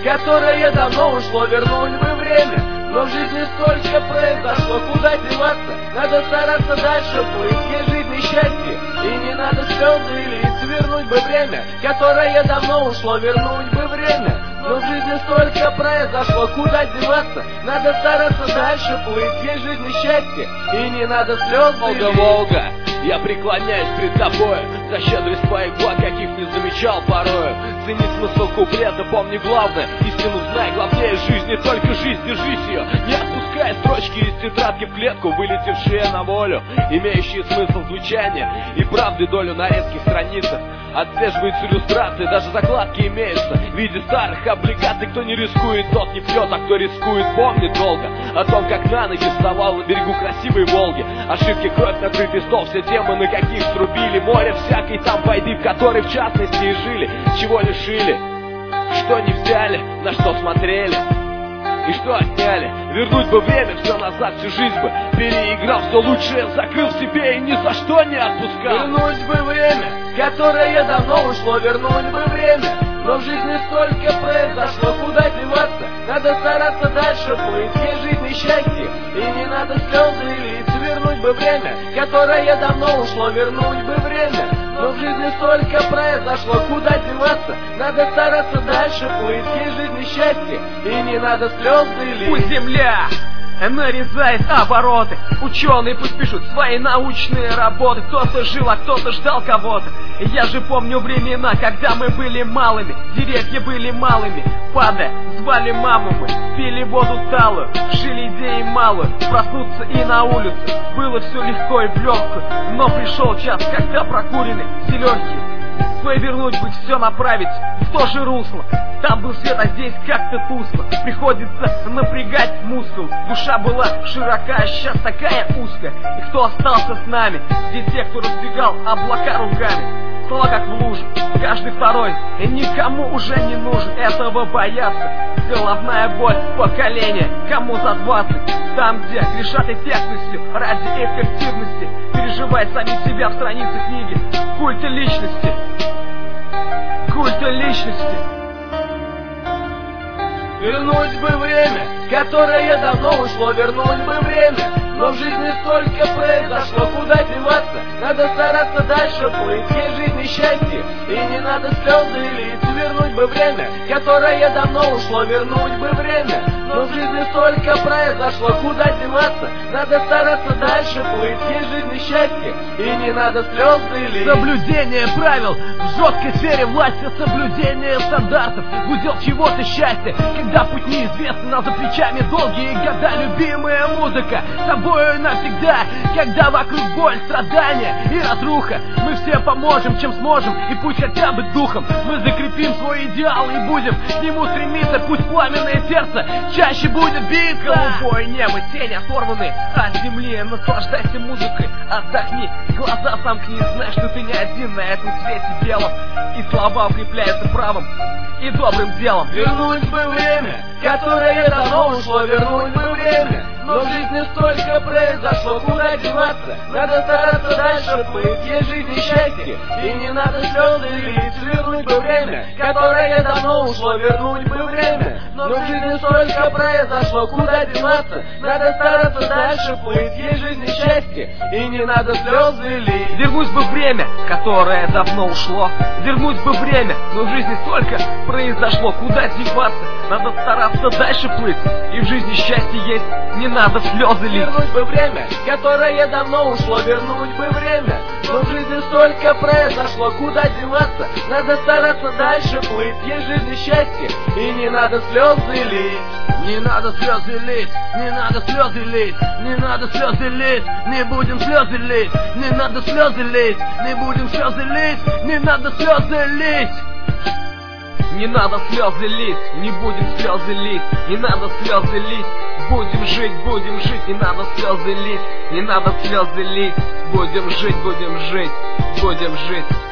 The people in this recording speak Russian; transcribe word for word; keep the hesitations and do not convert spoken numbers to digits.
которое давно ушло, вернуть бы время. Но в жизни столько произошло, куда деваться? Надо стараться дальше плыть, есть жизнь и счастье. И не надо слезы лить, вернуть бы время, которое давно ушло, вернуть бы время. Но в жизни столько произошло, куда деваться? Надо стараться дальше плыть, есть жизнь и счастье. И не надо слезы лить. Волга, Волга, я преклоняюсь пред тобой за щедрость твоих благ, каких не замечал порою. Цени смысл куплета, помни главное, истину знай, главнее жизни, только жизнь, держись ее. Не отпускай строчки из тетрадки в клетку, вылетевшие на волю, имеющие смысл звучания и правды долю на редких страницах. Отслеживаются иллюстрации, даже закладки имеются в виде старых облигаций. Кто не рискует, тот не пьет, а кто рискует, помнит долго о том, как на ноги вставал на берегу красивой Волги. Ошибки, кровь, накрытый стол, все темы, на каких срубили. Море всякой там войны, в которой в частности и жили. Чего лишили, что не взяли, на что смотрели и что отняли. Вернуть бы время, все назад, всю жизнь бы переиграл, все лучшее закрыл в себе и ни за что не отпускал. Вернуть бы время, которое давно ушло, вернуть бы время. Но в жизни столько произошло, куда деваться? Надо стараться дальше плыть, есть жизнь и счастье. И не надо слезы лить, вернуть бы время, которое давно ушло, вернуть бы время. Но в жизни столько произошло, куда деваться? Надо стараться дальше плыть, есть жизнь и счастье. И не надо слезы лить. Пусть земля нарезает обороты, ученые пусть пишут свои научные работы. Кто-то жил, а кто-то ждал кого-то. Я же помню времена, когда мы были малыми, деревья были малыми, падая, звали маму мы, пили воду талую, жили идеи малую, проснуться и на улице. Было все легко и в легкую, но пришел час, когда прокуренный селенки повернуть бы, все направить в то же русло. Там был свет, а здесь как-то тускло. Приходится напрягать мускул. Душа была широка, а сейчас такая узкая. И кто остался с нами? Здесь те, кто раздвигал облака руками. Слова как в луже, каждый второй, и никому уже не нужен этого бояться. Головная боль поколения, кому за двадцать. Там, где грешат эффектностью ради эффективности, переживать сами себя в странице книги. Культа личности, культа личности. Вернуть бы время, которое давно ушло, вернуть бы время. Но в жизни столько произошло, куда деваться? Надо стараться дальше плыть, есть жизнь и счастье. И не надо слезы лить, вернуть бы время, которое давно ушло, вернуть бы время. Но в жизни столько произошло, куда деваться? Надо стараться дальше плыть, есть жизнь и счастье. И не надо слезы лить. Соблюдение правил в жесткой сфере власти, соблюдение стандартов, удел чего-то счастья. Когда путь неизвестный, но за плечами долгие года, любимая музыка с тобою навсегда. Когда вокруг боль, страдания и разруха, мы все поможем, чем сможем, и путь хотя бы духом. Мы закрепим свой идеал и будем к нему стремиться. Пусть пламенное сердце чаще будет биться. Голубое небо, тени оторваны от земли. Наслаждайся музыкой, отдохни, глаза сомкни, знай, что ты не один на этом свете белом. И слова укрепляются правым и добрым делом. Вернуть бы время, которое давно ушло, вернуть бы время. Но в жизни столько произошло, куда деваться? Надо стараться дальше плыть, есть жизнь и счастье. И не надо слезы лить, вернуть бы время, которое давно ушло, вернуть бы время. Но в жизни столько произошло, куда деваться? Надо стараться дальше плыть, есть жизнь и счастье. И не надо слезы лить. Вернуть бы время, которое давно ушло, вернуть бы время, но в жизни столько произошло, куда деваться? Надо стараться дальше плыть, и в жизни счастье есть, не надо слезы лить. Вернуть бы время, которое давно ушло, вернуть бы время. Но в жизни столько произошло, куда деваться? Надо стараться дальше плыть, есть жизнь и счастье. И не надо слезы лить. Не надо слезы лить, не надо слезы лить, не надо слезы лить, не будем слезы лить, не надо слезы лить, не будем слезы лить, не надо слезы лить. Не надо слезы лить, не будем слезы лить, не надо слезы лить, будем жить, будем жить, не надо слезы лить, не надо слезы лить, будем жить, будем жить, будем жить.